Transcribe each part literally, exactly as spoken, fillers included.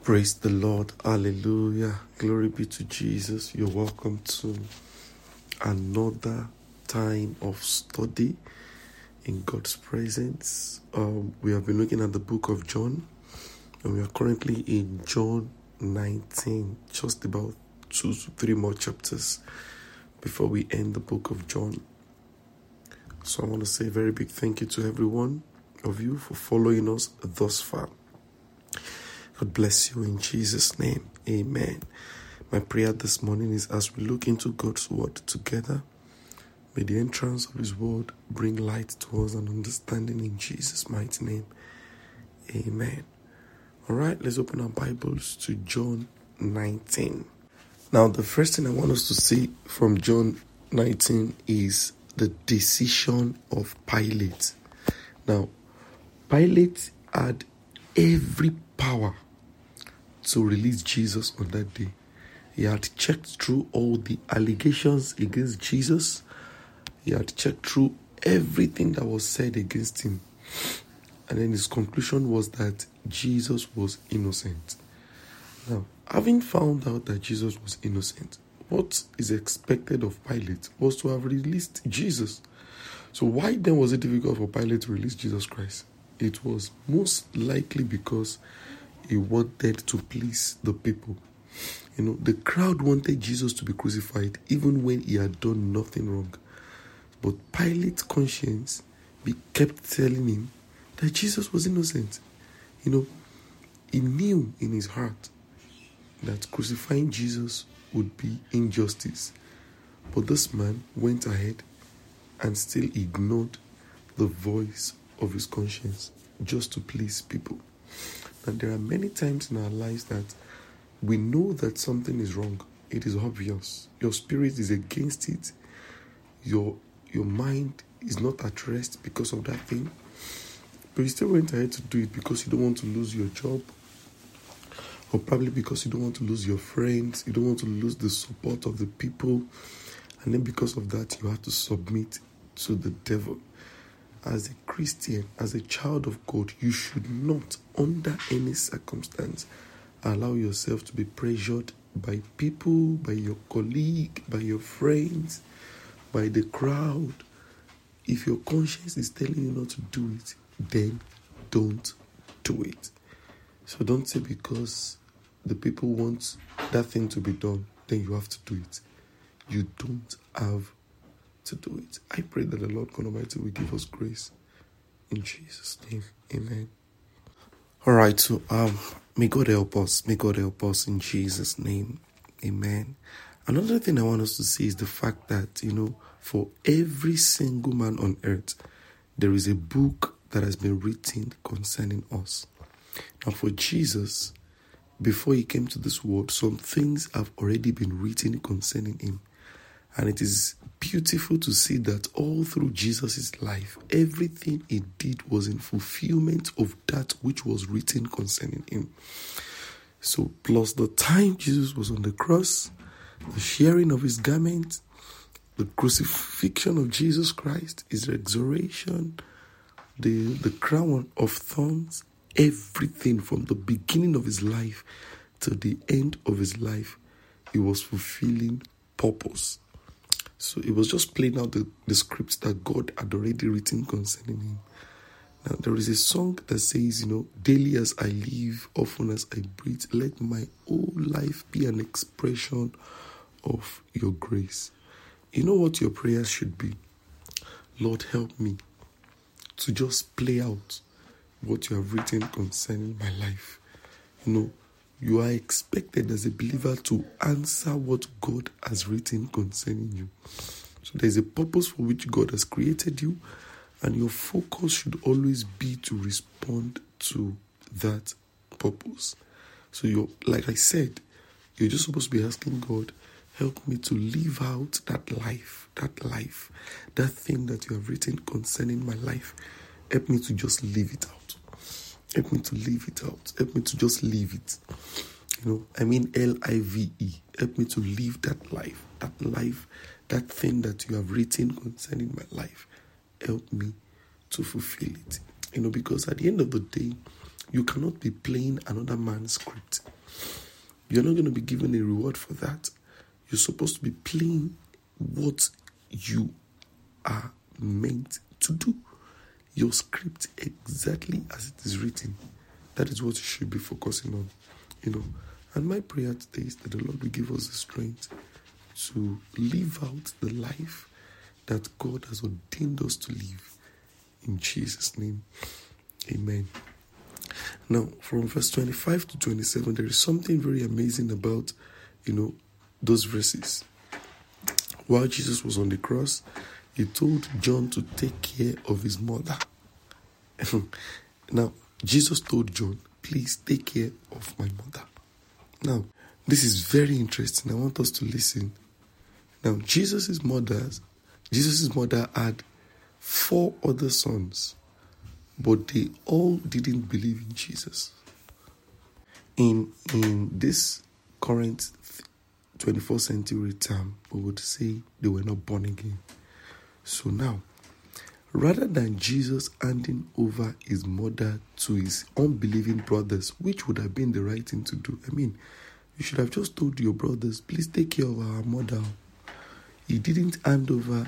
Praise the Lord. Hallelujah. Glory be to Jesus. You're welcome to another time of study in God's presence. Um, we have been looking at the book of John, and we are currently in John nineteen, just about two to three more chapters before we end the book of John. So I want to say a very big thank you to every one of you for following us thus far. God bless you in Jesus' name. Amen. My prayer this morning is as we look into God's word together, may the entrance of his word bring light to us and understanding in Jesus' mighty name. Amen. All right, let's open our Bibles to John nineteen. Now, the first thing I want us to see from John nineteen is the decision of Pilate. Now, Pilate had every power to release Jesus on that day. He had checked through all the allegations against Jesus. He had checked through everything that was said against him. And then his conclusion was that Jesus was innocent. Now, having found out that Jesus was innocent, what is expected of Pilate was to have released Jesus. So why then was it difficult for Pilate to release Jesus Christ? It was most likely because he wanted to please the people. You know, the crowd wanted Jesus to be crucified even when he had done nothing wrong. But Pilate's conscience kept telling him that Jesus was innocent. You know, he knew in his heart that crucifying Jesus would be injustice. But this man went ahead and still ignored the voice of his conscience just to please people. And there are many times in our lives that we know that something is wrong. It is obvious. Your spirit is against it. Your your mind is not at rest because of that thing. But you still went ahead to do it because you don't want to lose your job. Or probably because you don't want to lose your friends. You don't want to lose the support of the people. And then because of that, you have to submit to the devil. As a Christian, as a child of God, you should not, under any circumstance, allow yourself to be pressured by people, by your colleague, by your friends, by the crowd. If your conscience is telling you not to do it, then don't do it. So don't say because the people want that thing to be done, then you have to do it. You don't have to do it. I pray that the Lord God Almighty will give us grace in Jesus' name. Amen. All right, so um, may God help us. May God help us in Jesus' name. Amen. Another thing I want us to see is the fact that, you know, for every single man on earth, there is a book that has been written concerning us. Now, for Jesus, before he came to this world, some things have already been written concerning him. And it is beautiful to see that all through Jesus' life, everything he did was in fulfillment of that which was written concerning him. So, plus the time Jesus was on the cross, the sharing of his garment, the crucifixion of Jesus Christ, his resurrection, the, the crown of thorns, everything from the beginning of his life to the end of his life, he was fulfilling purpose. So it was just playing out the, the scripts that God had already written concerning him. Now, there is a song that says, you know, daily as I live, often as I breathe, let my whole life be an expression of your grace. You know what your prayers should be? Lord, help me to just play out what you have written concerning my life. You know, you are expected as a believer to answer what God has written concerning you. So there's a purpose for which God has created you, and your focus should always be to respond to that purpose. So you're, like I said, you're just supposed to be asking God, help me to live out that life, that life, that thing that you have written concerning my life. Help me to just live it out. Help me to live it out. Help me to just live it. You know, I mean L I V E. Help me to live that life. That life, that thing that you have written concerning my life. Help me to fulfill it. You know, because at the end of the day, You cannot be playing another man's script. You're not going to be given a reward for that. You're supposed to be playing what you are meant to do. Your script exactly as it is written. That is what you should be focusing on. You know. And my prayer today is that the Lord will give us the strength to live out the life that God has ordained us to live. In Jesus' name. Amen. Now, from verse twenty-five to twenty-seven, there is something very amazing about, you know, those verses. While Jesus was on the cross, he told John to take care of his mother. Now, Jesus told John, please take care of my mother. Now, this is very interesting. I want us to listen. Now, Jesus' mother, Jesus' mother had four other sons, but they all didn't believe in Jesus. In, in this current twenty-first century term, we would say they were not born again. So now, rather than Jesus handing over his mother to his unbelieving brothers, which would have been the right thing to do. I mean, you should have just told your brothers, please take care of our mother. He didn't hand over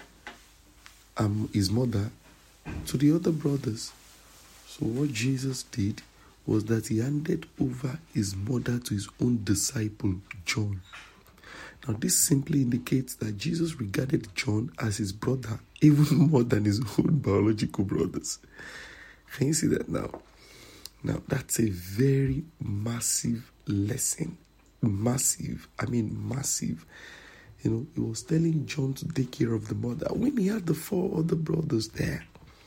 um, his mother to the other brothers. So what Jesus did was that he handed over his mother to his own disciple, John. Now, this simply indicates that Jesus regarded John as his brother, even more than his own biological brothers. Can you see that now? Now, that's a very massive lesson. Massive. I mean, massive. You know, he was telling John to take care of the mother when he had the four other brothers there.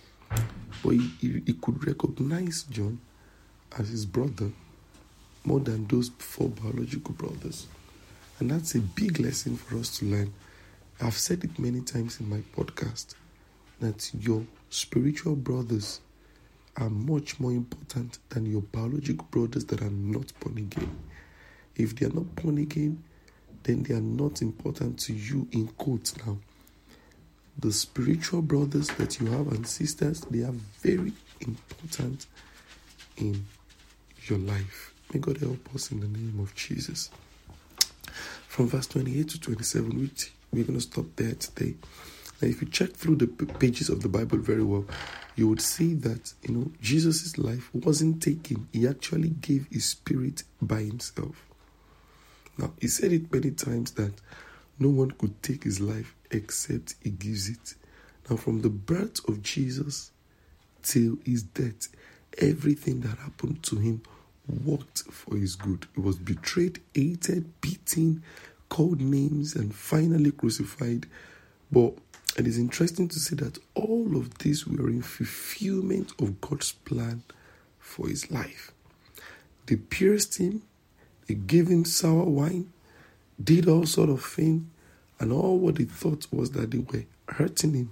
But he, he, he could recognize John as his brother more than those four biological brothers. And that's a big lesson for us to learn. I've said it many times in my podcast that your spiritual brothers are much more important than your biological brothers that are not born again. If they are not born again, then they are not important to you, in quotes now. The spiritual brothers that you have and sisters, they are very important in your life. May God help us in the name of Jesus. From verse twenty-eight to twenty-seven, which we're going to stop there today. Now, if you check through the pages of the Bible very well, you would see that, you know, Jesus' life wasn't taken. He actually gave his spirit by himself. Now, he said it many times that no one could take his life except he gives it. Now, from the birth of Jesus till his death, everything that happened to him worked for his good. He was betrayed, hated, beaten, called names, and finally crucified. But it is interesting to see that all of these were in fulfillment of God's plan for his life. They pierced him, they gave him sour wine, did all sort of things, and all what they thought was that they were hurting him.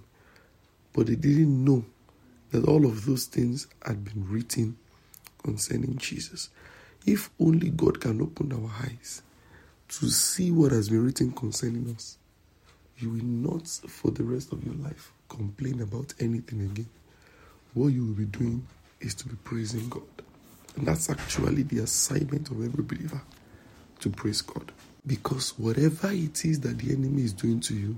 But they didn't know that all of those things had been written concerning Jesus. If only God can open our eyes to see what has been written concerning us, you will not, for the rest of your life, complain about anything again. What you will be doing is to be praising God. And that's actually the assignment of every believer, to praise God. Because whatever it is that the enemy is doing to you,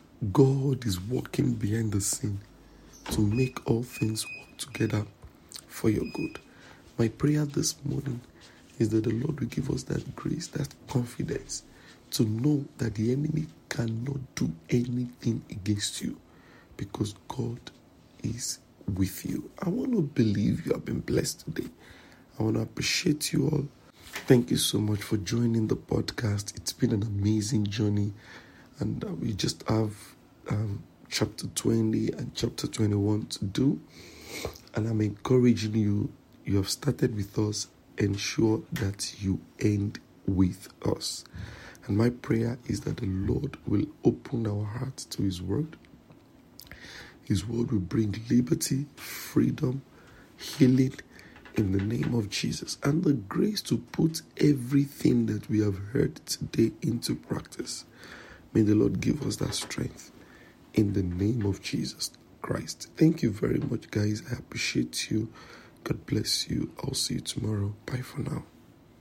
God is working behind the scene to make all things work together for your good. My prayer this morning is that the Lord will give us that grace, that confidence, to know that the enemy cannot do anything against you, because God is with you. I want to believe you have been blessed today. I want to appreciate you all. Thank you so much for joining the podcast. It's been an amazing journey, and uh, we just have um, chapter twenty and chapter twenty-one to do, and I'm encouraging you. You have started with us. Ensure that you end with us. And my prayer is that the Lord will open our hearts to His word. His word will bring liberty, freedom, healing in the name of Jesus, and the grace to put everything that we have heard today into practice. May the Lord give us that strength in the name of Jesus Christ. Thank you very much, guys. I appreciate you. God bless you. I'll see you tomorrow. Bye for now.